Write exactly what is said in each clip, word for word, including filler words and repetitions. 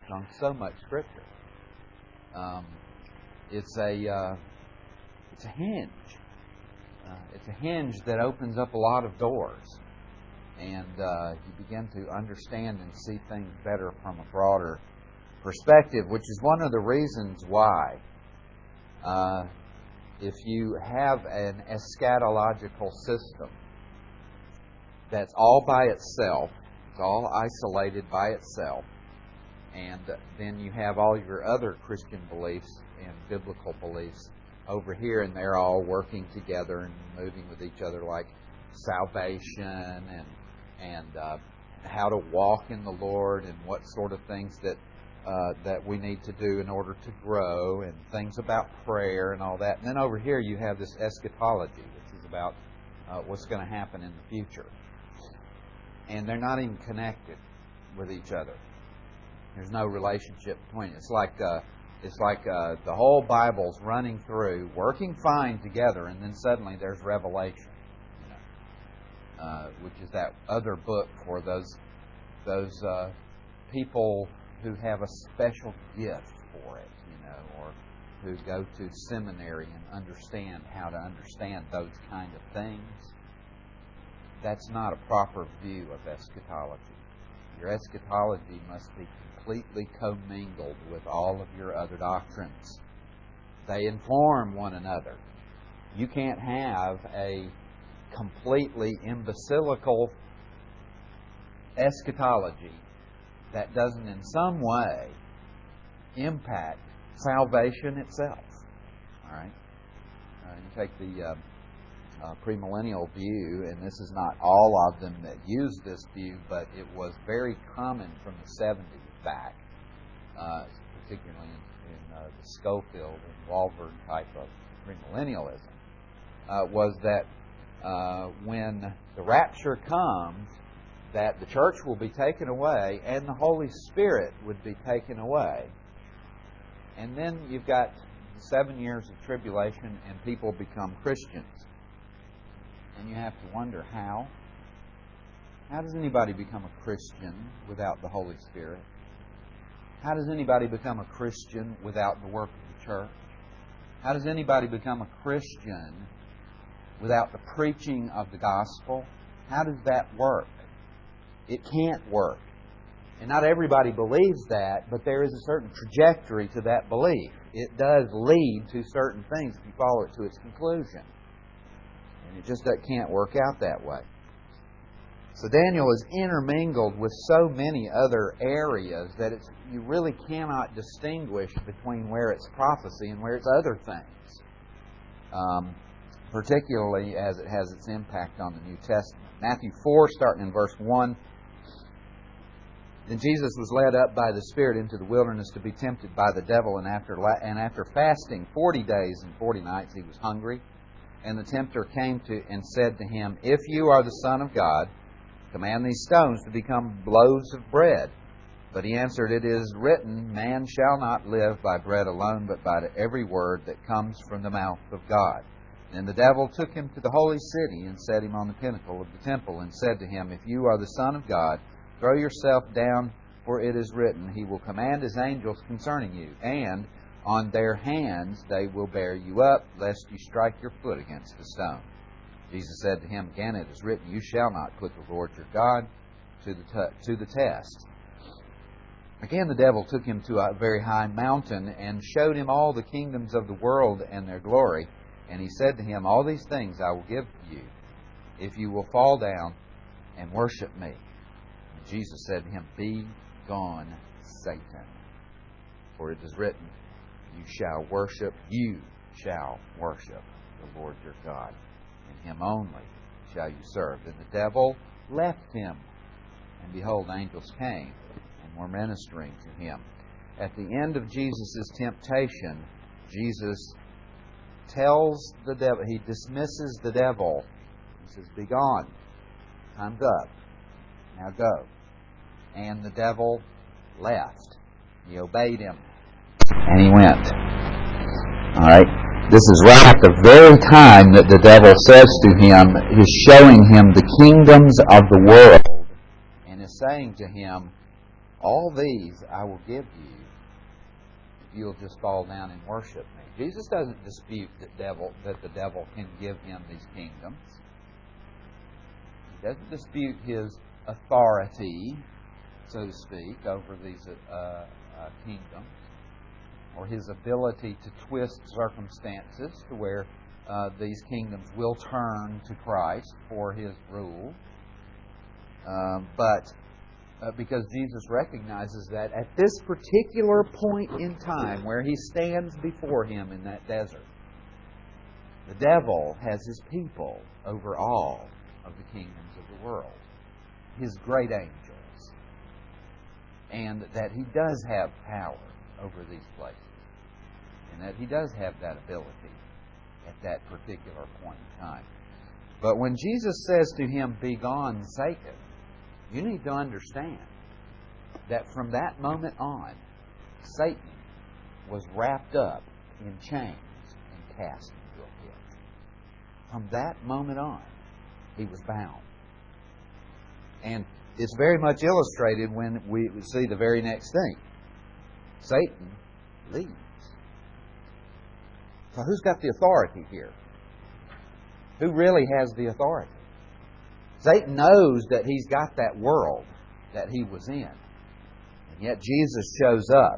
on so much Scripture. Um, it's a uh, it's a hinge. Uh, it's a hinge that opens up a lot of doors, and uh, you begin to understand and see things better from a broader perspective, which is one of the reasons why, uh, if you have an eschatological system that's all by itself, it's all isolated by itself, and then you have all your other Christian beliefs and biblical beliefs over here, and they're all working together and moving with each other, like salvation and and uh, how to walk in the Lord and what sort of things that uh, that we need to do in order to grow, and things about prayer and all that. And then over here you have this eschatology, which is about uh, what's going to happen in the future. And they're not even connected with each other. There's no relationship between it. It's like uh, it's like uh, the whole Bible's running through, working fine together, and then suddenly there's Revelation, you know, uh, which is that other book for those those uh, people who have a special gift for it, you know, or who go to seminary and understand how to understand those kind of things. That's not a proper view of eschatology. Your eschatology must be completely commingled with all of your other doctrines. They inform one another. You can't have a completely imbecilical eschatology that doesn't in some way impact salvation itself. All right? Uh, you take the uh, uh, premillennial view, and this is not all of them that use this view, but it was very common from the seventies back, uh, particularly in, in uh, the Schofield and Walvoord type of premillennialism, uh, was that uh, when the rapture comes, that the church will be taken away and the Holy Spirit would be taken away. And then you've got seven years of tribulation and people become Christians. And you have to wonder how. How does anybody become a Christian without the Holy Spirit? How does anybody become a Christian without the work of the church? How does anybody become a Christian without the preaching of the gospel? How does that work? It can't work. And not everybody believes that, but there is a certain trajectory to that belief. It does lead to certain things if you follow it to its conclusion. And it just that can't work out that way. So Daniel is intermingled with so many other areas that it's, you really cannot distinguish between where it's prophecy and where it's other things. Um, particularly as it has its impact on the New Testament. Matthew four, starting in verse one. Then Jesus was led up by the Spirit into the wilderness to be tempted by the devil, and after and after fasting forty days and forty nights he was hungry. And the tempter came to and said to him, If you are the Son of God, command these stones to become loaves of bread. But he answered, It is written, Man shall not live by bread alone, but by every word that comes from the mouth of God. And the devil took him to the holy city and set him on the pinnacle of the temple and said to him, If you are the Son of God, throw yourself down, for it is written, He will command His angels concerning you, and on their hands they will bear you up, lest you strike your foot against a stone. Jesus said to him, Again it is written, You shall not put the Lord your God to the t- to the test. Again the devil took him to a very high mountain and showed him all the kingdoms of the world and their glory. And he said to him, All these things I will give you, if you will fall down and worship me. And Jesus said to him, Be gone, Satan. For it is written, You shall worship, you shall worship the Lord your God. And Him only shall you serve. And the devil left him. And behold, angels came and were ministering to him. At the end of Jesus' temptation, Jesus tells the devil, he dismisses the devil. He says, Be gone. Time's up. Now go. And the devil left. He obeyed him. And he went. Alright? This is right at the very time that the devil says to him, is showing him the kingdoms of the world, and is saying to him, all these I will give you if you'll just fall down and worship me. Jesus doesn't dispute that devil that the devil can give him these kingdoms. He doesn't dispute his authority, so to speak, over these uh, uh, kingdoms, or his ability to twist circumstances to where uh, these kingdoms will turn to Christ for his rule. Um, but uh, because Jesus recognizes that at this particular point in time where he stands before him in that desert, the devil has his people over all of the kingdoms of the world, his great angels, and that he does have power over these places, and that he does have that ability at that particular point in time. But when Jesus says to him, "Begone, Satan," you need to understand that from that moment on, Satan was wrapped up in chains and cast into a pit. From that moment on, he was bound. And it's very much illustrated when we see the very next thing. Satan leaves. So who's got the authority here? Who really has the authority? Satan knows that he's got that world that he was in. And yet Jesus shows up,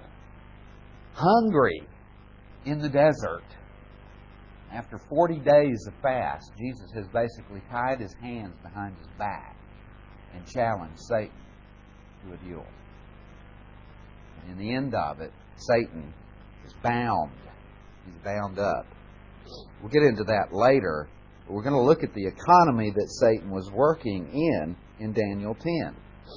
hungry in the desert. After forty days of fast, Jesus has basically tied his hands behind his back and challenged Satan to a duel. And in the end of it, Satan is bound. He's bound up. We'll get into that later. We're going to look at the economy that Satan was working in in Daniel ten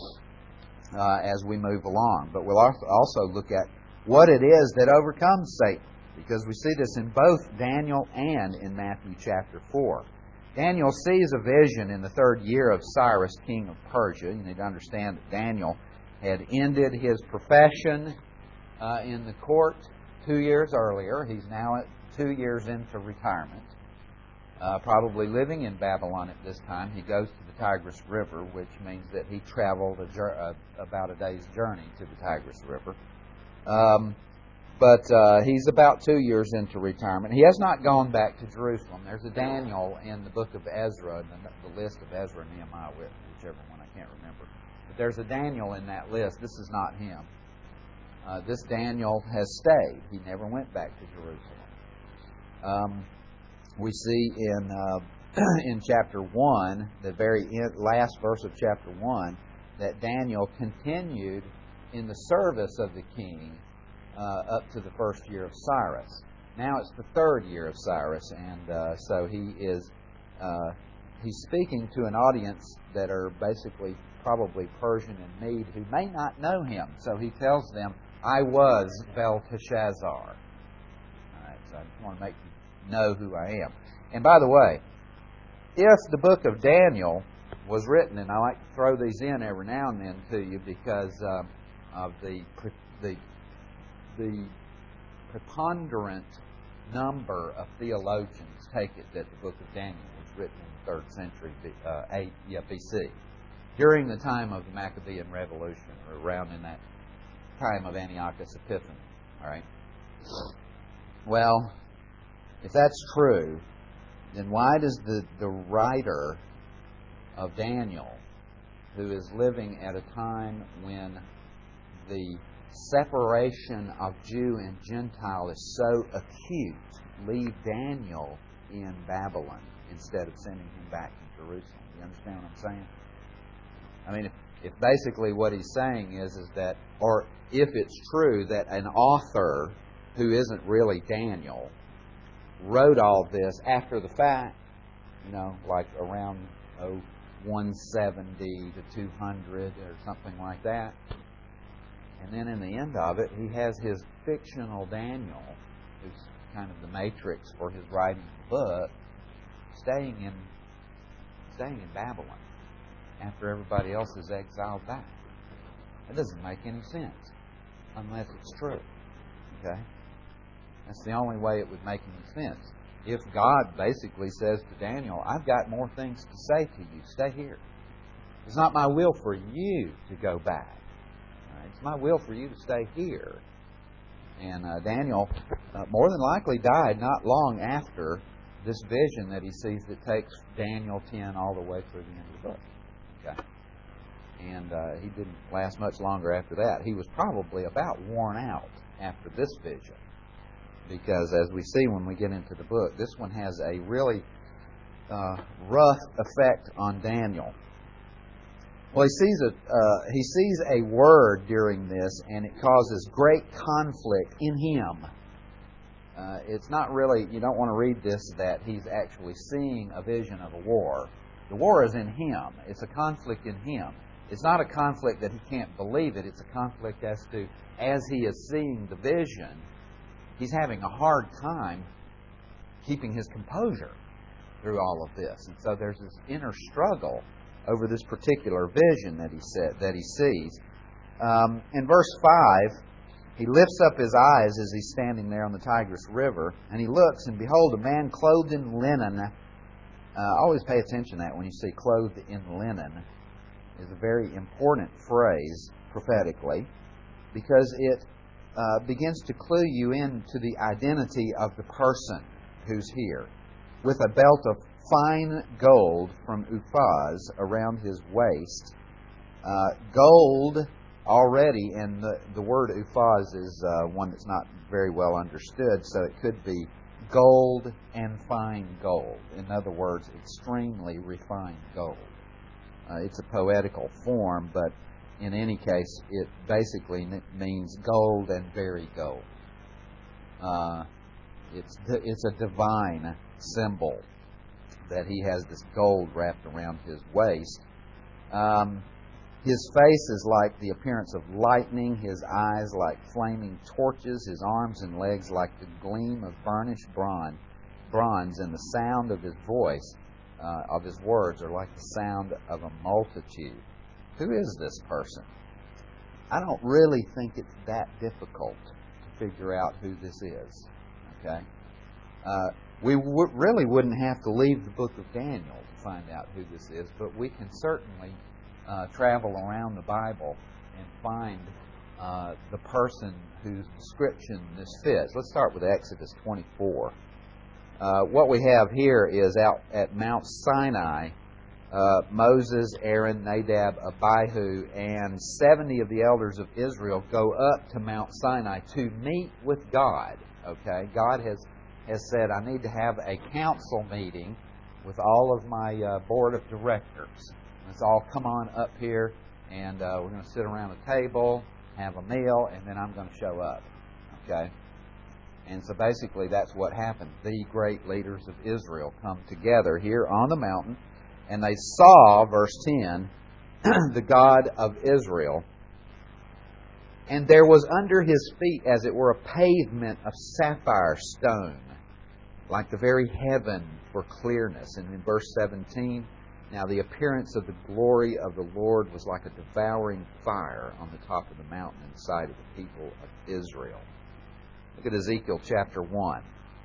uh, as we move along. But we'll also look at what it is that overcomes Satan, because we see this in both Daniel and in Matthew chapter four. Daniel sees a vision in the third year of Cyrus, king of Persia. You need to understand that Daniel had ended his profession uh, in the court two years earlier. He's now at two years into retirement. Uh, probably living in Babylon at this time. He goes to the Tigris River, which means that he traveled a jur- uh, about a day's journey to the Tigris River. Um, but uh, he's about two years into retirement. He has not gone back to Jerusalem. There's a Daniel in the book of Ezra, the, the list of Ezra and Nehemiah, whichever one, I can't remember. But there's a Daniel in that list. This is not him. Uh, this Daniel has stayed. He never went back to Jerusalem. Um, We see in uh, in chapter one, the very end, last verse of chapter one, that Daniel continued in the service of the king uh, up to the first year of Cyrus. Now it's the third year of Cyrus, and uh, so he is uh, he's speaking to an audience that are basically probably Persian and Mede who may not know him. So he tells them, "I was Belteshazzar." All right, so I just want to make you know who I am. And by the way, if the book of Daniel was written, and I like to throw these in every now and then to you because um, of the the the preponderant number of theologians take it that the book of Daniel was written in the third century uh, eight, yeah, B C, during the time of the Maccabean Revolution, or around in that time of Antiochus Epiphanes. All right. Well, if that's true, then why does the, the writer of Daniel, who is living at a time when the separation of Jew and Gentile is so acute, leave Daniel in Babylon instead of sending him back to Jerusalem? You understand what I'm saying? I mean, if, if basically what he's saying is, is that, or if it's true that an author who isn't really Daniel wrote all this after the fact, you know, like around oh, one seventy to two hundred or something like that. And then in the end of it, he has his fictional Daniel, who's kind of the matrix for his writing the book, staying in staying in Babylon after everybody else is exiled back. That doesn't make any sense unless it's true. Okay? That's the only way it would make any sense. If God basically says to Daniel, "I've got more things to say to you. Stay here. It's not my will for you to go back." All Right? It's my will for you to stay here. And uh, Daniel uh, more than likely died not long after this vision that he sees that takes Daniel ten all the way through the end of the book. Okay? And uh, he didn't last much longer after that. He was probably about worn out after this vision. Because as we see when we get into the book, this one has a really uh, rough effect on Daniel. Well, he sees a uh, he sees a word during this, and it causes great conflict in him. Uh, it's not really, you don't want to read this that he's actually seeing a vision of a war. The war is in him. It's a conflict in him. It's not a conflict that he can't believe it. It's a conflict as to, as he is seeing the vision, he's having a hard time keeping his composure through all of this. And so there's this inner struggle over this particular vision that he said that he sees. Um, in verse five, he lifts up his eyes as he's standing there on the Tigris River, and he looks, and behold, a man clothed in linen. Uh, always pay attention to that when you see clothed in linen. Is a very important phrase prophetically, because it uh, begins to clue you into the identity of the person who's here, with a belt of fine gold from Uphaz around his waist. Uh, gold already, and the, the word Uphaz is uh, one that's not very well understood, so it could be gold and fine gold. In other words, extremely refined gold. Uh, it's a poetical form, but in any case, it basically means gold and very gold. Uh, it's it's a divine symbol that he has this gold wrapped around his waist. Um, his face is like the appearance of lightning, his eyes like flaming torches, his arms and legs like the gleam of burnished bronze, bronze, and the sound of his voice, uh, of his words, are like the sound of a multitude. Who is this person? I don't really think it's that difficult to figure out who this is. Okay? Uh, we w- really wouldn't have to leave the book of Daniel to find out who this is, but we can certainly uh, travel around the Bible and find uh, the person whose description this fits. Let's start with Exodus twenty-four. Uh, what we have here is out at Mount Sinai, uh, Moses, Aaron, Nadab, Abihu, and seventy of the elders of Israel go up to Mount Sinai to meet with God. Okay, God has has said, I need to have a council meeting with all of my uh, board of directors. Let's all come on up here, and uh, we're going to sit around a table, have a meal, and then I'm going to show up. Okay? And so basically that's what happened. The great leaders of Israel come together here on the mountain, and they saw, verse ten, the God of Israel. And there was under his feet, as it were, a pavement of sapphire stone, like the very heaven for clearness. And in verse seventeen, now the appearance of the glory of the Lord was like a devouring fire on the top of the mountain in the sight of the people of Israel. Look at Ezekiel chapter one.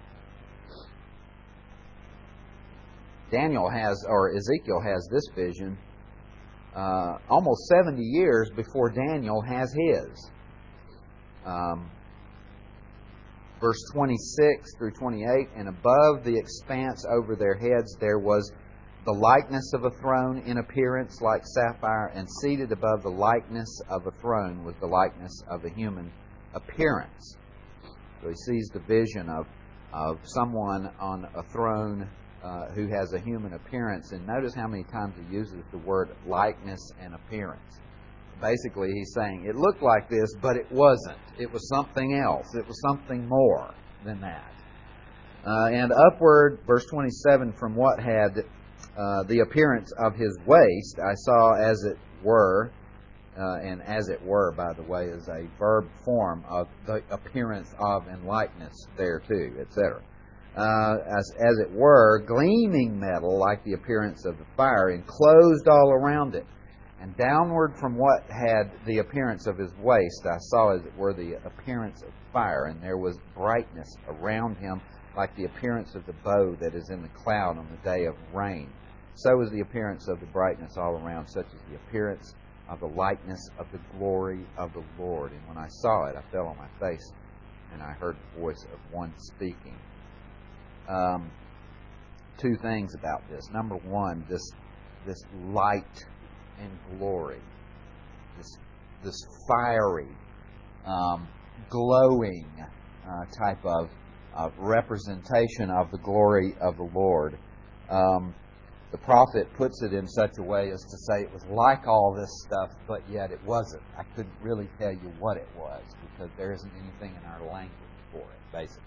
Daniel has, or Ezekiel has this vision uh, almost seventy years before Daniel has his. Um, verse twenty-six through twenty-eight, and above the expanse over their heads there was the likeness of a throne in appearance like sapphire, and seated above the likeness of a throne was the likeness of a human appearance. So he sees the vision of, of someone on a throne uh, who has a human appearance, and notice how many times he uses the word likeness and appearance. Basically, he's saying, it looked like this, but it wasn't. It was something else. It was something more than that. Uh, and upward, verse twenty-seven, from what had uh, the appearance of his waist, I saw as it were, uh, and as it were, by the way, is a verb form of the appearance of and likeness thereto, et cetera. Uh, as, as it were, gleaming metal like the appearance of the fire, enclosed all around it. And downward from what had the appearance of his waist, I saw, as it were, the appearance of fire, and there was brightness around him like the appearance of the bow that is in the cloud on the day of rain. So was the appearance of the brightness all around, such as the appearance of the likeness of the glory of the Lord. And when I saw it, I fell on my face, and I heard the voice of one speaking. Um, two things about this. Number one, this this light and glory, this this fiery, um, glowing uh, type of uh, representation of the glory of the Lord. Um, the prophet puts it in such a way as to say it was like all this stuff, but yet it wasn't. I couldn't really tell you what it was because there isn't anything in our language for it, basically.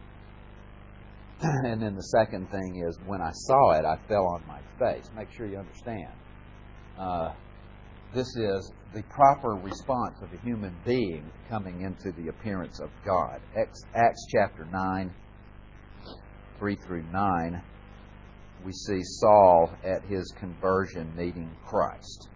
And then the second thing is, when I saw it, I fell on my face. Make sure you understand. Uh, this is the proper response of a human being coming into the appearance of God. Acts chapter nine, three through nine, we see Saul at his conversion meeting Christ.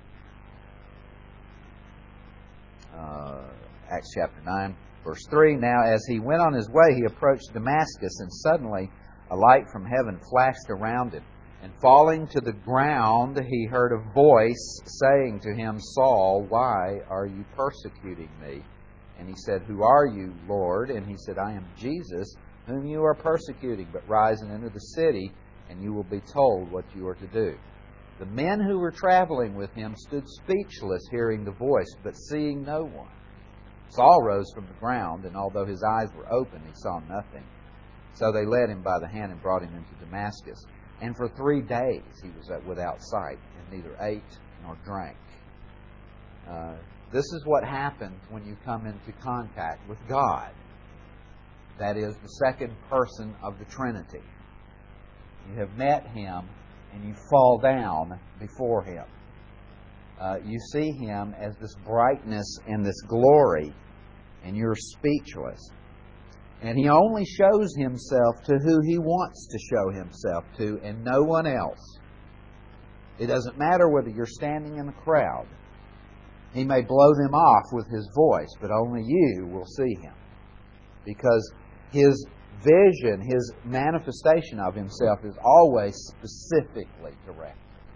Uh, Acts chapter nine, verse three, Now as he went on his way, he approached Damascus, and suddenly a light from heaven flashed around him. And falling to the ground, he heard a voice saying to him, Saul, why are you persecuting me? And he said, Who are you, Lord? And he said, I am Jesus, whom you are persecuting. But rise and enter the city, and you will be told what you are to do. The men who were traveling with him stood speechless, hearing the voice, but seeing no one. Saul rose from the ground, and although his eyes were open, he saw nothing. So they led him by the hand and brought him into Damascus. And for three days he was without sight, and neither ate nor drank. Uh, this is what happens when you come into contact with God. That is the second person of the Trinity. You have met Him, and you fall down before Him. Uh, you see Him as this brightness and this glory, and you're speechless. And He only shows Himself to who He wants to show Himself to, and no one else. It doesn't matter whether you're standing in a crowd. He may blow them off with His voice, but only you will see Him. Because His vision, His manifestation of Himself is always specifically directed.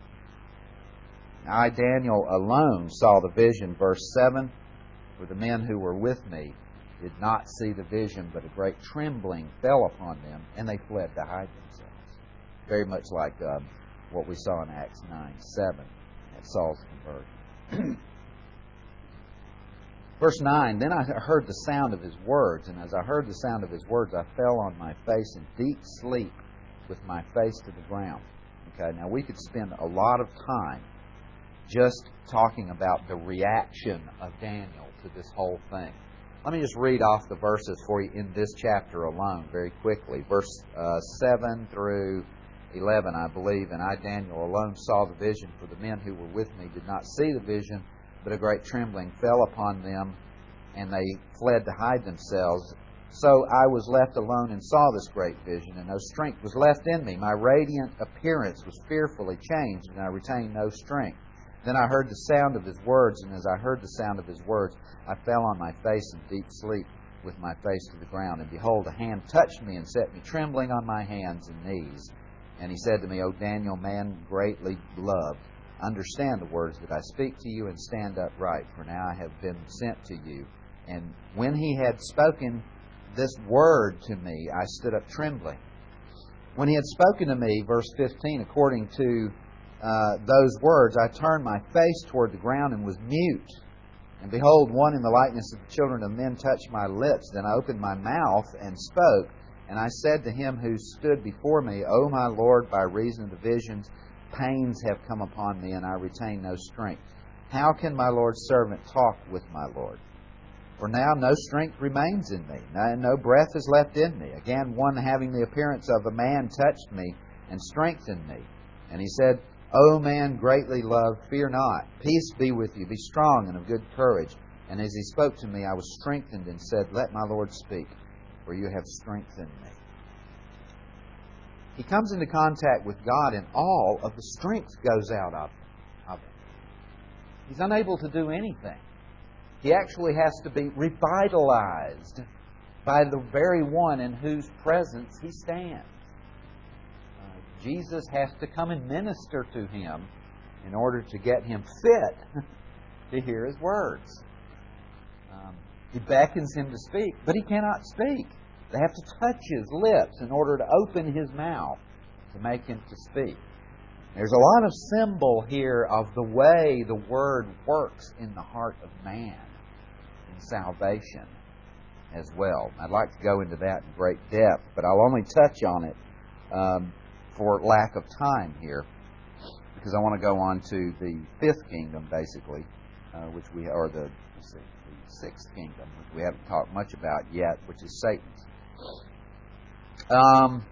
I, Daniel, alone saw the vision, verse seven, for the men who were with me did not see the vision, but a great trembling fell upon them, and they fled to hide themselves. Very much like um, what we saw in Acts nine seven at Saul's conversion. Verse nine, Then I heard the sound of his words, and as I heard the sound of his words, I fell on my face in deep sleep with my face to the ground. Okay, now we could spend a lot of time just talking about the reaction of Daniel to this whole thing. Let me just read off the verses for you in this chapter alone very quickly. Verse uh, seven through eleven, I believe, And I, Daniel, alone saw the vision, for the men who were with me did not see the vision, but a great trembling fell upon them, and they fled to hide themselves. So I was left alone and saw this great vision, and no strength was left in me. My radiant appearance was fearfully changed, and I retained no strength. Then I heard the sound of his words, and as I heard the sound of his words, I fell on my face in deep sleep with my face to the ground. And behold, a hand touched me and set me trembling on my hands and knees. And he said to me, O Daniel, man greatly beloved, understand the words that I speak to you, and stand upright, for now I have been sent to you. And when he had spoken this word to me, I stood up trembling. When he had spoken to me, verse fifteen, according to uh, those words, I turned my face toward the ground and was mute. And behold, one in the likeness of the children of men touched my lips. Then I opened my mouth and spoke. And I said to him who stood before me, O my Lord, by reason of the visions, pains have come upon me, and I retain no strength. How can my Lord's servant talk with my Lord? For now no strength remains in me, no breath is left in me. Again, one having the appearance of a man touched me and strengthened me. And he said, O man greatly loved, fear not. Peace be with you. Be strong and of good courage. And as he spoke to me, I was strengthened and said, Let my Lord speak, for you have strengthened me. He comes into contact with God, and all of the strength goes out of him. He's unable to do anything. He actually has to be revitalized by the very one in whose presence he stands. Uh, Jesus has to come and minister to him in order to get him fit to hear His words. Um, he beckons him to speak, but he cannot speak. They have to touch his lips in order to open his mouth to make him to speak. There's a lot of symbol here of the way the Word works in the heart of man in salvation as well. I'd like to go into that in great depth, but I'll only touch on it um, for lack of time here, because I want to go on to the fifth kingdom, basically, uh, which we or the, let's see, the sixth kingdom, which we haven't talked much about yet, which is Satan's. Um,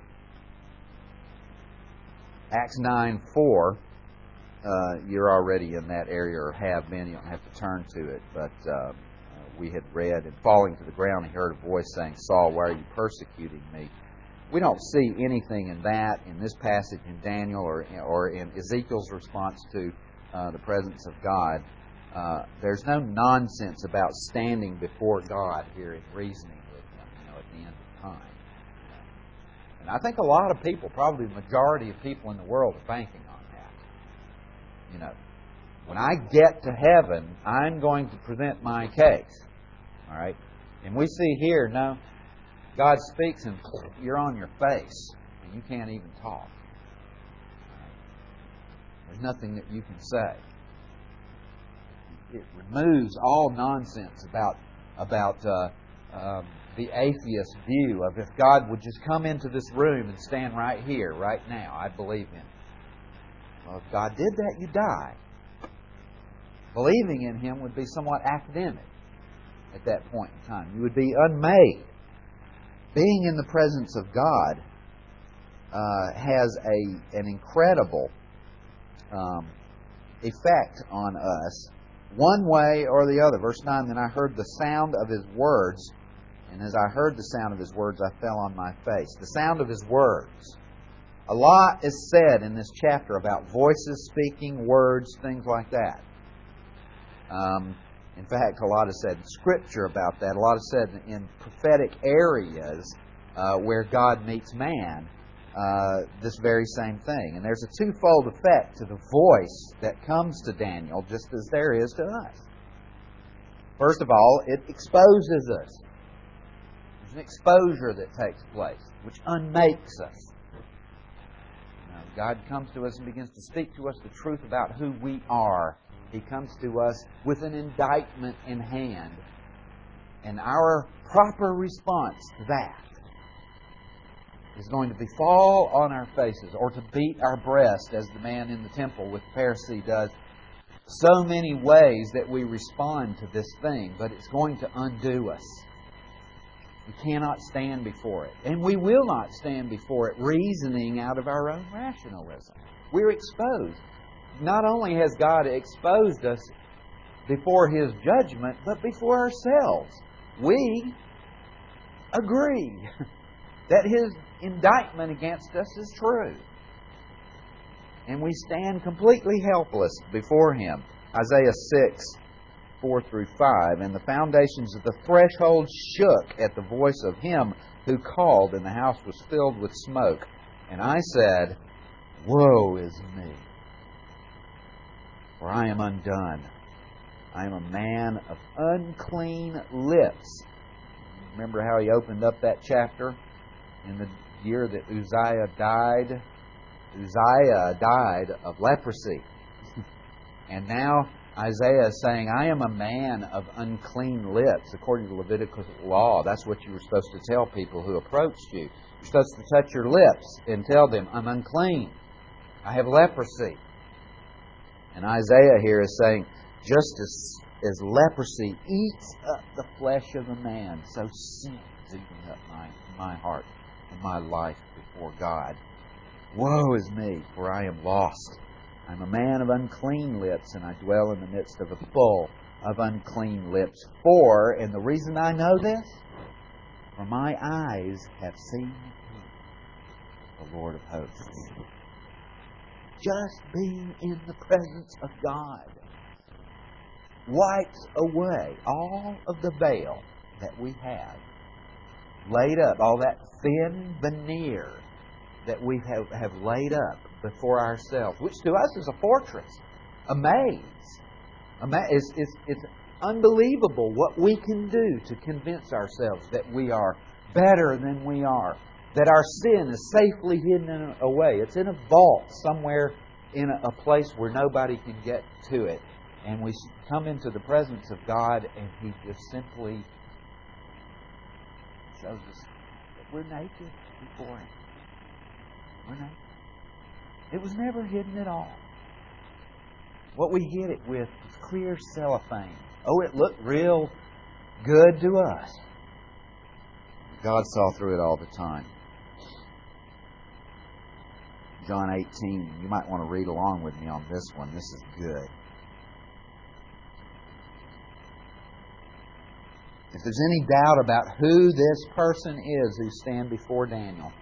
Acts nine four. Uh, you're already in that area, or have been. You don't have to turn to it, but uh, we had read, and falling to the ground, he heard a voice saying, "Saul, why are you persecuting me?" We don't see anything in that in this passage in Daniel or or in Ezekiel's response to uh, the presence of God. Uh, there's no nonsense about standing before God here and reasoning with Him, you know, at the end of time. And I think a lot of people, probably the majority of people in the world, are banking on that. You know, when I get to heaven, I'm going to present my case. All right? And we see here, no, God speaks and you're on your face and you can't even talk. There's nothing that you can say. It removes all nonsense about about uh, um, the atheist view of if God would just come into this room and stand right here, right now, I'd believe Him. Well, if God did that, you die. Believing in Him would be somewhat academic at that point in time. You would be unmade. Being in the presence of God uh, has a an incredible um, effect on us, one way or the other. Verse nine, then I heard the sound of His words, and as I heard the sound of His words, I fell on my face. The sound of His words. A lot is said in this chapter about voices speaking, words, things like that. Um, in fact, a lot is said in Scripture about that. A lot is said in prophetic areas uh, where God meets man, uh, this very same thing. And there's a twofold effect to the voice that comes to Daniel, just as there is to us. First of all, it exposes us. There's an exposure that takes place, which unmakes us. Now, God comes to us and begins to speak to us the truth about who we are. He comes to us with an indictment in hand. And our proper response to that is going to be fall on our faces or to beat our breast, as the man in the temple with the Pharisee does. So many ways that we respond to this thing, but it's going to undo us. We cannot stand before it. And we will not stand before it reasoning out of our own rationalism. We're exposed. Not only has God exposed us before His judgment, but before ourselves. We agree that His indictment against us is true. And we stand completely helpless before Him. Isaiah six, four through five. And the foundations of the threshold shook at the voice of Him who called, and the house was filled with smoke. And I said, Woe is me, for I am undone. I am a man of unclean lips. Remember how he opened up that chapter in the year that Uzziah died? Uzziah died of leprosy. And now Isaiah is saying, I am a man of unclean lips, according to Levitical law. That's what you were supposed to tell people who approached you. You're supposed to touch your lips and tell them, I'm unclean. I have leprosy. And Isaiah here is saying, just as, as leprosy eats up the flesh of a man, so sin is eating up my, my heart and my life before God. Woe is me, for I am lost. I'm a man of unclean lips, and I dwell in the midst of a full of unclean lips. For, and the reason I know this, for my eyes have seen the Lord of hosts. Just being in the presence of God wipes away all of the veil that we have laid up, all that thin veneer that we have, have laid up before ourselves, which to us is a fortress, a maze. It's, it's, it's unbelievable what we can do to convince ourselves that we are better than we are, that our sin is safely hidden away. It's in a vault somewhere in a place where nobody can get to it. And we come into the presence of God and He just simply shows us that we're naked before Him. We're naked. It was never hidden at all. What we hid it with was clear cellophane. Oh, it looked real good to us. God saw through it all the time. John eighteen. You might want to read along with me on this one. This is good. If there's any doubt about who this person is who stand before Daniel,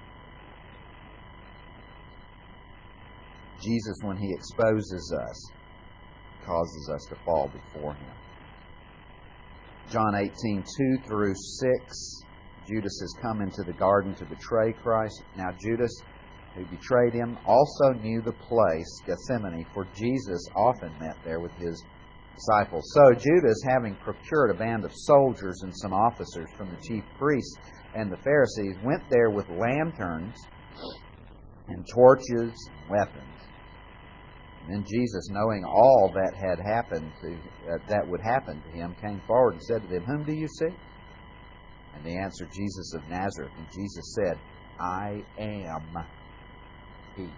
Jesus, when He exposes us, causes us to fall before Him. John eighteen, two through six. Judas has come into the garden to betray Christ. Now Judas, who betrayed Him, also knew the place, Gethsemane, for Jesus often met there with His disciples. So Judas, having procured a band of soldiers and some officers from the chief priests and the Pharisees, went there with lanterns and torches and weapons. And then Jesus, knowing all that had happened to uh, that would happen to Him, came forward and said to them, "Whom do you seek?" And they answered, "Jesus of Nazareth." And Jesus said, "I am He."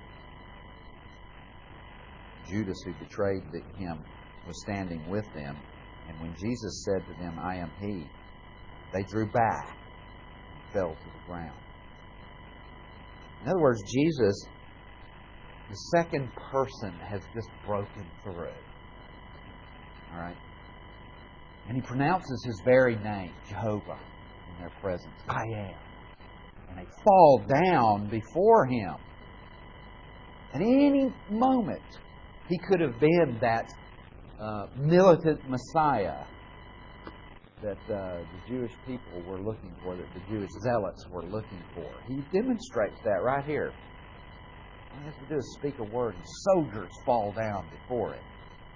Judas, who betrayed Him, was standing with them. And when Jesus said to them, "I am He," they drew back and fell to the ground. In other words, Jesus, the second person, has just broken through. All right? And He pronounces His very name, Jehovah, in their presence. I am. And they fall down before Him. At any moment, He could have been that uh, militant Messiah that uh, the Jewish people were looking for, that the Jewish zealots were looking for. He demonstrates that right here. All He has to do is speak a word and soldiers fall down before it.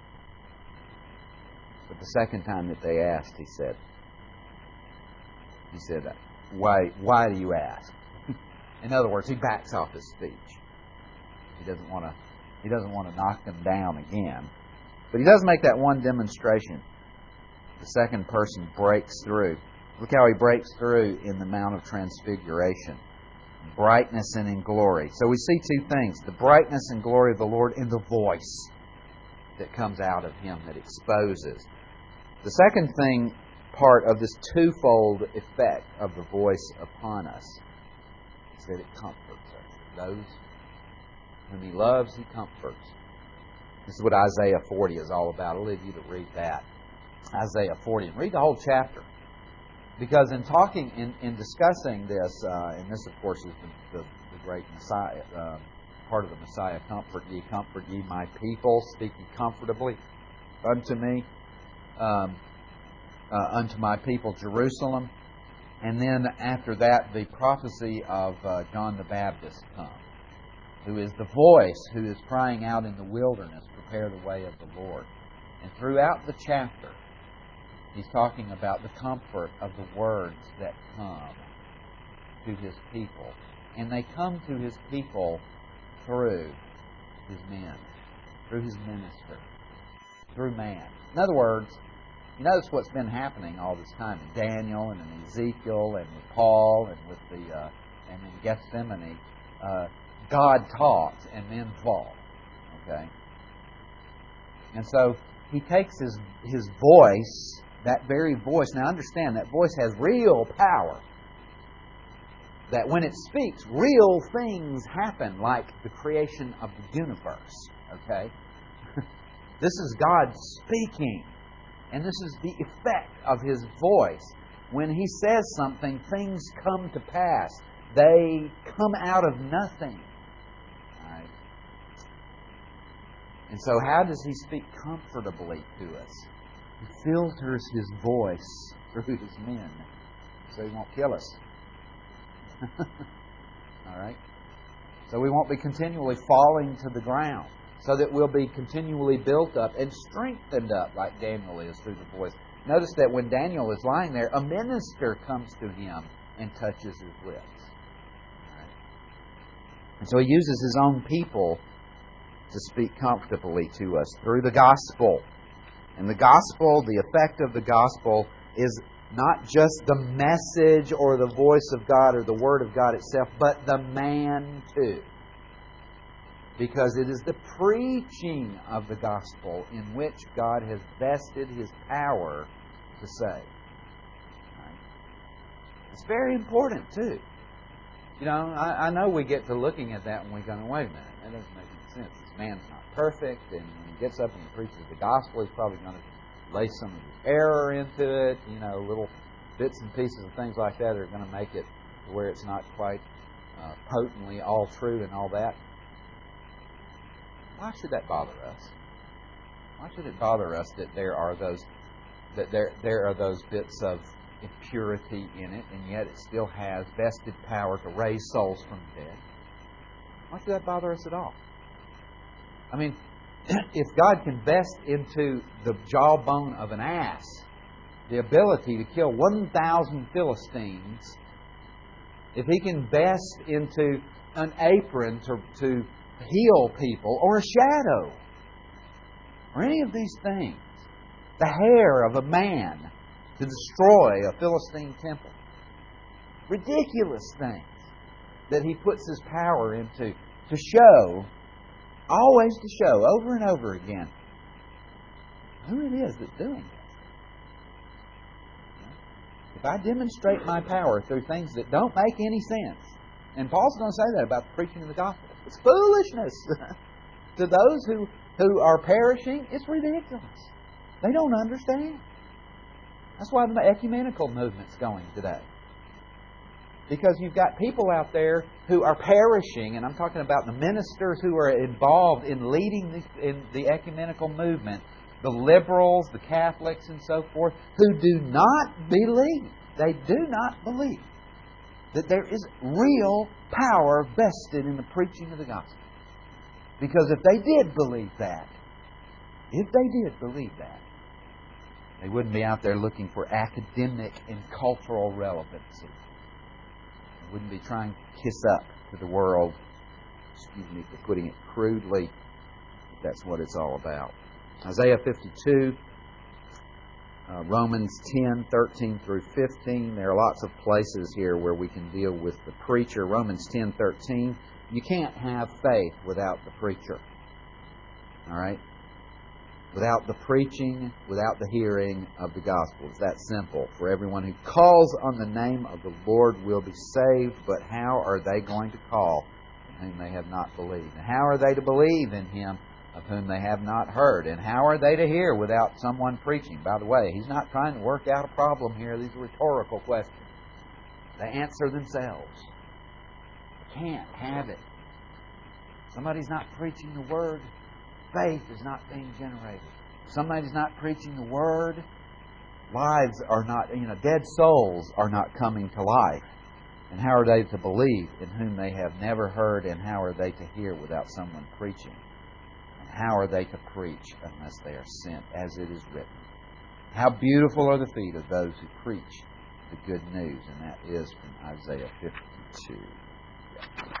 But the second time that they asked, He said, He said, why, why do you ask? In other words, He backs off His speech. He doesn't want to He doesn't want to knock them down again. But He does make that one demonstration. The second person breaks through. Look how He breaks through in the Mount of Transfiguration. Brightness and in glory. So we see two things. The brightness and glory of the Lord and the voice that comes out of Him that exposes. The second thing, part of this twofold effect of the voice upon us, is that it comforts us. Those whom He loves, He comforts. This is what Isaiah forty is all about. I'll leave you to read that. Isaiah forty. And read the whole chapter. Because in talking, in, in discussing this, uh, and this, of course, is the, the, the great Messiah, uh, part of the Messiah, comfort ye, comfort ye my people, speak ye comfortably unto me, um, uh, unto my people Jerusalem. And then after that, the prophecy of uh, John the Baptist comes, who is the voice who is crying out in the wilderness, prepare the way of the Lord. And throughout the chapter, He's talking about the comfort of the words that come to His people. And they come to His people through His men, through His ministry, through man. In other words, you notice what's been happening all this time in Daniel and in Ezekiel and with Paul and with the uh, and in Gethsemane. Uh, God talks and men fall. Okay? And so He takes His His voice, that very voice. Now understand, that voice has real power. That when it speaks, real things happen, like the creation of the universe. Okay? This is God speaking. And this is the effect of His voice. When He says something, things come to pass. They come out of nothing. All right? And so how does He speak comfortably to us? He filters His voice through His men so He won't kill us. All right? So we won't be continually falling to the ground. so that we'll be continually built up and strengthened up like Daniel is through the voice. Notice that when Daniel is lying there, a minister comes to him and touches his lips. Right? And so he uses his own people to speak comfortably to us through the gospel. And the gospel, the effect of the gospel, is not just the message or the voice of God or the Word of God itself, but the man too. Because it is the preaching of the gospel in which God has vested His power to save. Right? It's very important too. You know, I, I know we get to looking at that and we go, wait a minute, that doesn't make any sense. This man's not perfect, and when he gets up and he preaches the gospel, he's probably going to lay some of his error into it. You know, little bits and pieces of things like that are going to make it to where it's not quite uh, potently all true and all that. Why should that bother us? Why should it bother us that there are those that there there are those bits of impurity in it, and yet it still has vested power to raise souls from the dead? Why should that bother us at all? I mean, if God can vest into the jawbone of an ass the ability to kill one thousand Philistines, if He can vest into an apron to, to heal people, or a shadow, or any of these things, the hair of a man to destroy a Philistine temple, ridiculous things that He puts His power into to show, always to show, over and over again, who it is that's doing this. If I demonstrate my power through things that don't make any sense, and Paul's going to say that about the preaching of the gospel, it's foolishness. To those who, who are perishing, it's ridiculous. They don't understand. That's why the ecumenical movement's going today. Because you've got people out there who are perishing, and I'm talking about the ministers who are involved in leading the, in the ecumenical movement, the liberals, the Catholics, and so forth, who do not believe, they do not believe that there is real power vested in the preaching of the gospel. Because if they did believe that, if they did believe that, they wouldn't be out there looking for academic and cultural relevancy. They wouldn't be trying to kiss up to the world, excuse me for putting it crudely, but that's what it's all about. Isaiah fifty-two, uh, Romans ten, thirteen through fifteen. There are lots of places here where we can deal with the preacher. Romans ten, thirteen. You can't have faith without the preacher. All right? Without the preaching, without the hearing of the gospel. It's that simple. For everyone who calls on the name of the Lord will be saved, but how are they going to call in whom they have not believed? And how are they to believe in Him of whom they have not heard? And how are they to hear without someone preaching? By the way, he's not trying to work out a problem here. These are rhetorical questions. They answer themselves. You can't have it. Somebody's not preaching the Word. Faith is not being generated. Somebody's not preaching the Word. Lives are not, you know, dead souls are not coming to life. And how are they to believe in whom they have never heard? And how are they to hear without someone preaching? And how are they to preach unless they are sent, as it is written? How beautiful are the feet of those who preach the good news. And that is from Isaiah fifty-two. Yeah.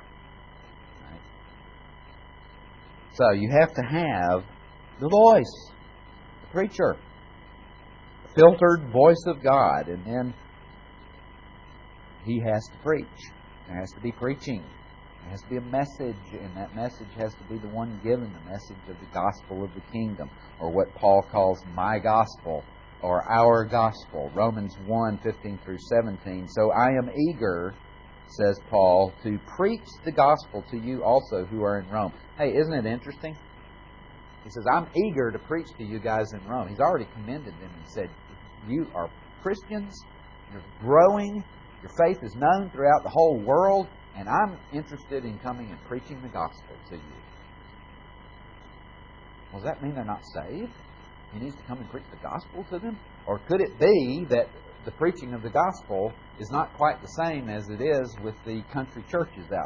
So you have to have the voice, the preacher, the filtered voice of God, and then he has to preach. There has to be preaching. There has to be a message, and that message has to be the one given, the message of the gospel of the kingdom, or what Paul calls my gospel, or our gospel. Romans one, fifteen through seventeen. So I am eager, says Paul, to preach the gospel to you also who are in Rome. Hey, isn't it interesting? He says, I'm eager to preach to you guys in Rome. He's already commended them and said, you are Christians, you're growing, your faith is known throughout the whole world, and I'm interested in coming and preaching the gospel to you. Well, does that mean they're not saved? He needs to come and preach the gospel to them? Or could it be that the preaching of the gospel is not quite the same as it is with the country churches out in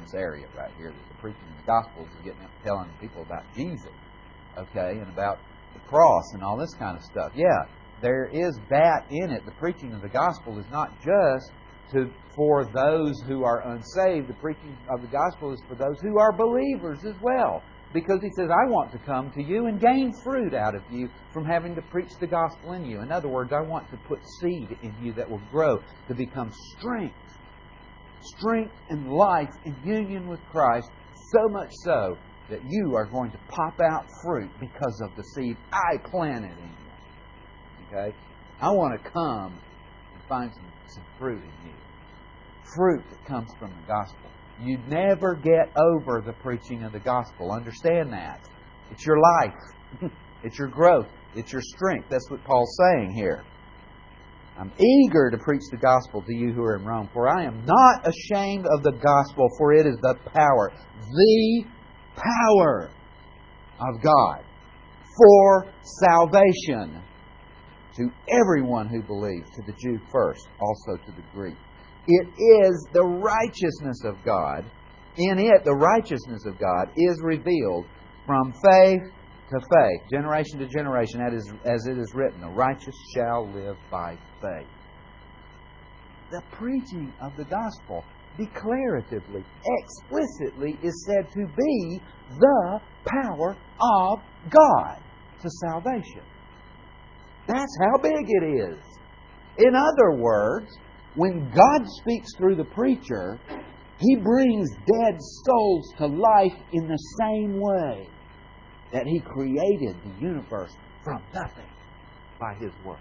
this area right here. That the preaching of the Gospels is getting up telling people about Jesus, okay, and about the cross and all this kind of stuff. Yeah, there is that in it. The preaching of the Gospel is not just to for those who are unsaved. The preaching of the Gospel is for those who are believers as well. Because He says, I want to come to you and gain fruit out of you from having to preach the Gospel in you. In other words, I want to put seed in you that will grow to become strength. Strength and life in union with Christ, so much so that you are going to pop out fruit because of the seed I planted in you. Okay? I want to come and find some, some fruit in you. Fruit that comes from the Gospel. You never get over the preaching of the Gospel. Understand that. It's your life. It's your growth. It's your strength. That's what Paul's saying here. I'm eager to preach the Gospel to you who are in Rome, for I am not ashamed of the Gospel, for it is the power, the power of God for salvation to everyone who believes, to the Jew first, also to the Greek. It is the righteousness of God. In it, the righteousness of God is revealed from faith to faith, generation to generation, that is, as it is written, the righteous shall live by faith. The preaching of the Gospel, declaratively, explicitly, is said to be the power of God to salvation. That's how big it is. In other words, when God speaks through the preacher, He brings dead souls to life in the same way that He created the universe from nothing by His Word.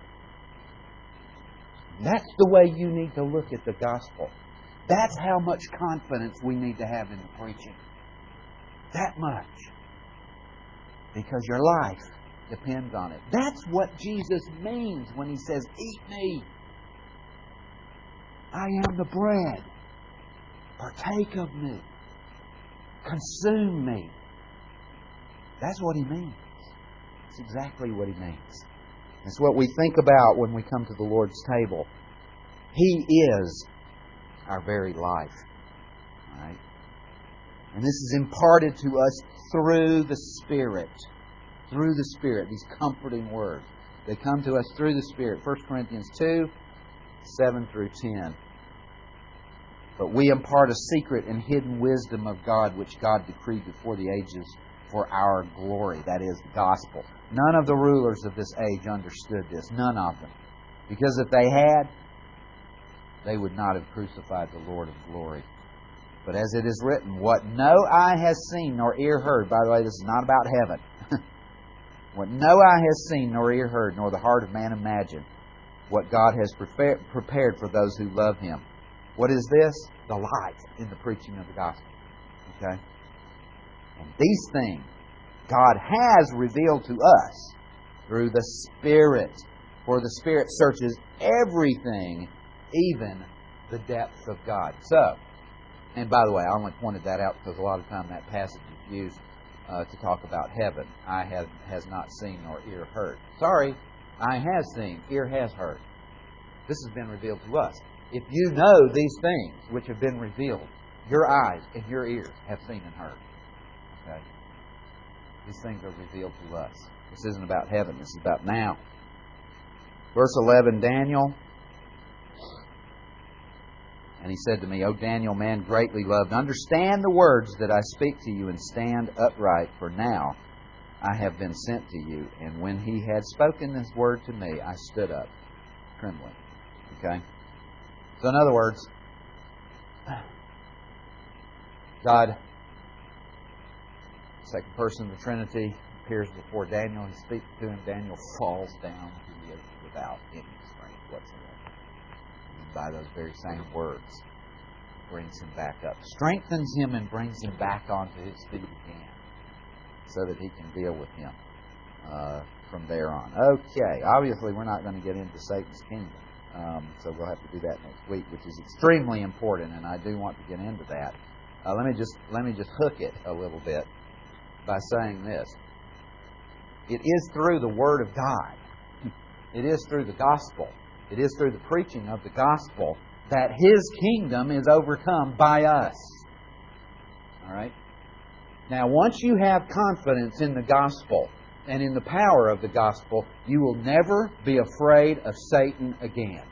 That's the way you need to look at the Gospel. That's how much confidence we need to have in the preaching. That much. Because your life depends on it. That's what Jesus means when He says, eat me. I am the bread. Partake of me. Consume me. That's what He means. That's exactly what He means. It's what we think about when we come to the Lord's table. He is our very life. All right? And this is imparted to us through the Spirit. Through the Spirit. These comforting words. They come to us through the Spirit. First Corinthians two, seven through ten. But we impart a secret and hidden wisdom of God, which God decreed before the ages for our glory. That is the gospel. None of the rulers of this age understood this. None of them. Because if they had, they would not have crucified the Lord of glory. But as it is written, what no eye has seen nor ear heard. By the way, this is not about heaven. What no eye has seen nor ear heard, nor the heart of man imagined. What God has prepared for those who love Him. What is this? The light in the preaching of the gospel. Okay? And these things God has revealed to us through the Spirit. For the Spirit searches everything, even the depths of God. So, and by the way, I only pointed that out because a lot of time that passage is used uh, to talk about heaven. Eye has, has not seen nor ear heard. Sorry, eye has seen, ear has heard. This has been revealed to us. If you know these things which have been revealed, your eyes and your ears have seen and heard. Okay? These things are revealed to us. This isn't about heaven. This is about now. Verse eleven, Daniel. And he said to me, O Daniel, man greatly loved, understand the words that I speak to you and stand upright, for now I have been sent to you. And when he had spoken this word to me, I stood up, trembling. Okay? So in other words, God, second person of the Trinity, appears before Daniel. He speaks to him. Daniel falls down to the earth without any strength whatsoever. And by those very same words, brings him back up. Strengthens him and brings him back onto his feet again, so that he can deal with him uh, from there on. Okay, obviously we're not going to get into Satan's kingdom. Um, so we'll have to do that next week, which is extremely important, and I do want to get into that. Uh, let me just let me just hook it a little bit by saying this: it is through the Word of God, it is through the gospel, it is through the preaching of the gospel that His kingdom is overcome by us. All right? Now, once you have confidence in the gospel and in the power of the gospel, you will never be afraid of Satan again.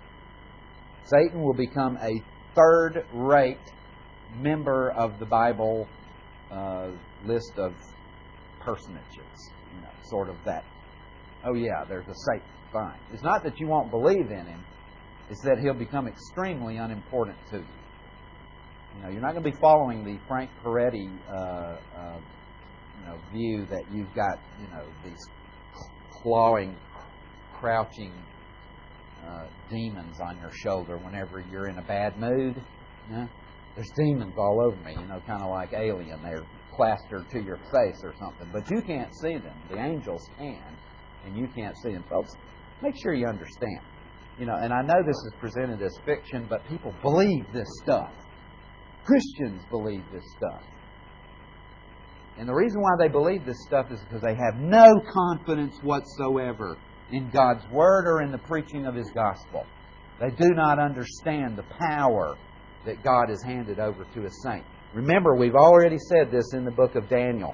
Satan will become a third-rate member of the Bible uh, list of personages. You know, sort of that. Oh yeah, there's a Satan. Fine. It's not that you won't believe in him. It's that he'll become extremely unimportant to you. You know, you're not going to be following the Frank Peretti uh, uh, you know, view that you've got, you know, these clawing, crouching uh, demons on your shoulder whenever you're in a bad mood. You know? There's demons all over me, you know, kind of like Alien. They're plastered to your face or something. But you can't see them. The angels can, and you can't see them. Folks, make sure you understand. You know, and I know this is presented as fiction, but people believe this stuff. Christians believe this stuff. And the reason why they believe this stuff is because they have no confidence whatsoever in God's Word or in the preaching of His gospel. They do not understand the power that God has handed over to His saints. Remember, we've already said this in the book of Daniel,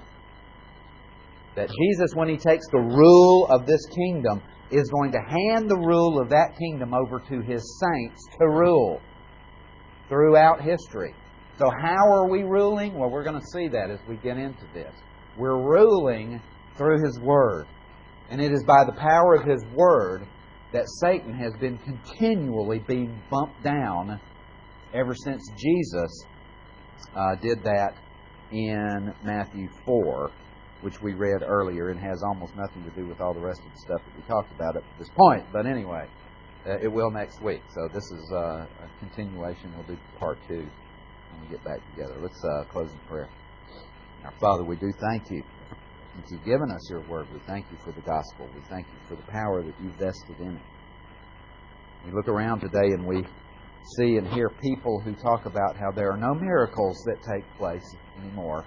that Jesus, when He takes the rule of this kingdom, is going to hand the rule of that kingdom over to His saints to rule throughout history. So how are we ruling? Well, we're going to see that as we get into this. We're ruling through His Word. And it is by the power of His Word that Satan has been continually being bumped down ever since Jesus uh, did that in Matthew four, which we read earlier and has almost nothing to do with all the rest of the stuff that we talked about up to this point. But anyway, uh, it will next week. So this is uh, a continuation. We'll do part two when we get back together. Let's uh, close in prayer. Our Father, we do thank You that You've given us Your Word. We thank You for the gospel. We thank You for the power that You've vested in it. We look around today and we see and hear people who talk about how there are no miracles that take place anymore.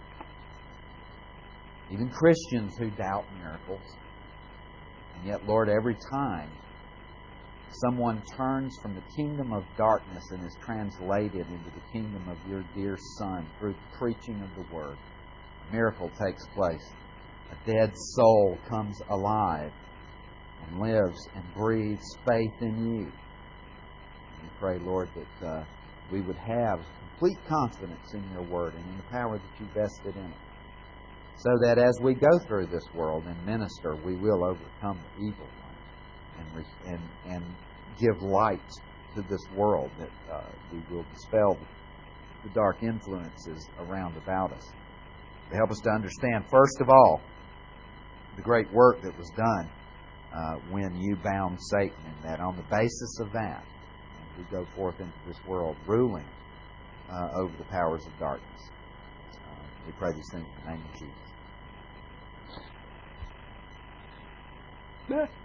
Even Christians who doubt miracles. And yet, Lord, every time someone turns from the kingdom of darkness and is translated into the kingdom of Your dear Son through the preaching of the Word, a miracle takes place. A dead soul comes alive and lives and breathes faith in You. We pray, Lord, that uh, we would have complete confidence in Your Word and in the power that You vested in it, so that as we go through this world and minister, we will overcome the evil one and re- and, and give light to this world, that uh, we will dispel the dark influences around about us. To help us to understand, first of all, the great work that was done uh, when You bound Satan, and that on the basis of that, we go forth into this world ruling uh, over the powers of darkness. Uh, we pray these things in the name of Jesus.